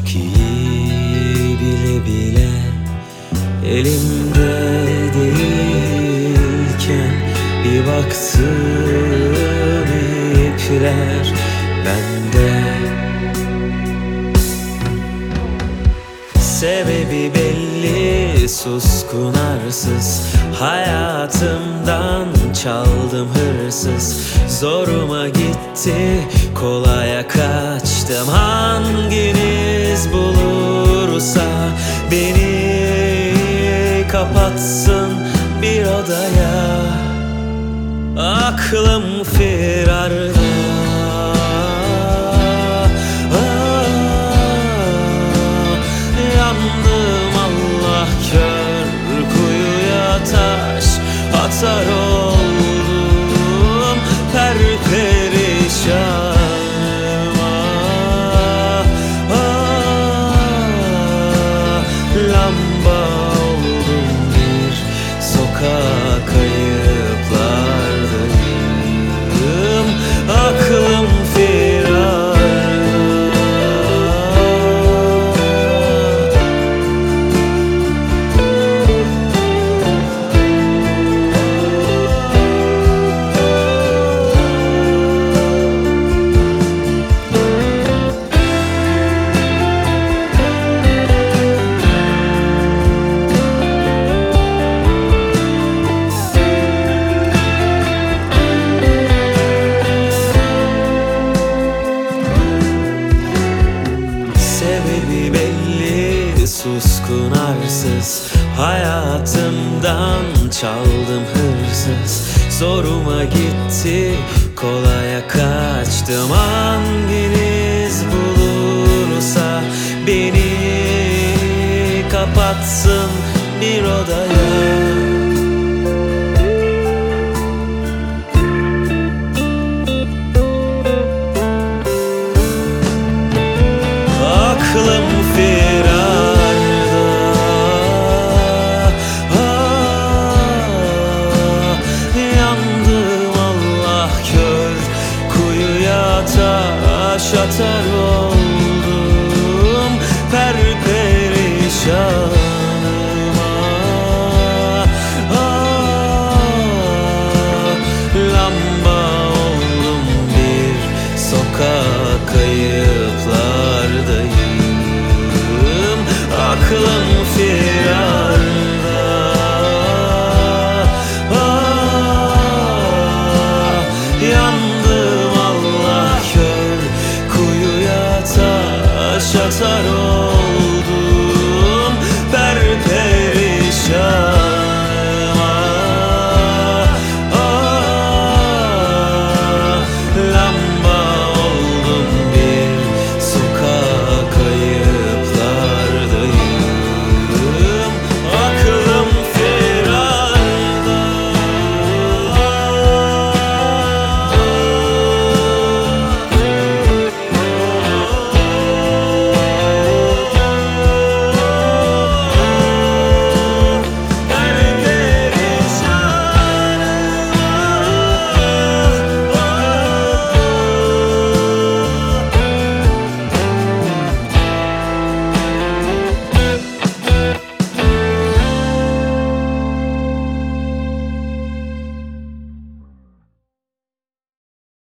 Çok iyi bile bile elimde değilken bir baktım ipler bende. Sebebi belli, suskun arsız, hayatımdan çaldım hırsız. Zoruma gitti, kolaya kaçtım. Hanginiz bulursa beni kapatsın bir odaya. Aklım firarda, yandım Allah kör, kuyuya taş atar oldum perperişanım. Lamba oldum bir sokak, kayıplardayım. Aklım firar. Sebebi belli, suskun arsız, hayatımdan çaldım hırsız. Zoruma gitti, kolaya kaçtım. Hanginiz bulursa beni kapatsın bir odaya. Aklım firarda, yandım Allah kör, kuyuya taş atar oldum perperişanım. Lamba oldum bir sokak, kayıplardayım. Aklım firarda, yandım Allah kör, kuyuya taş atar oldum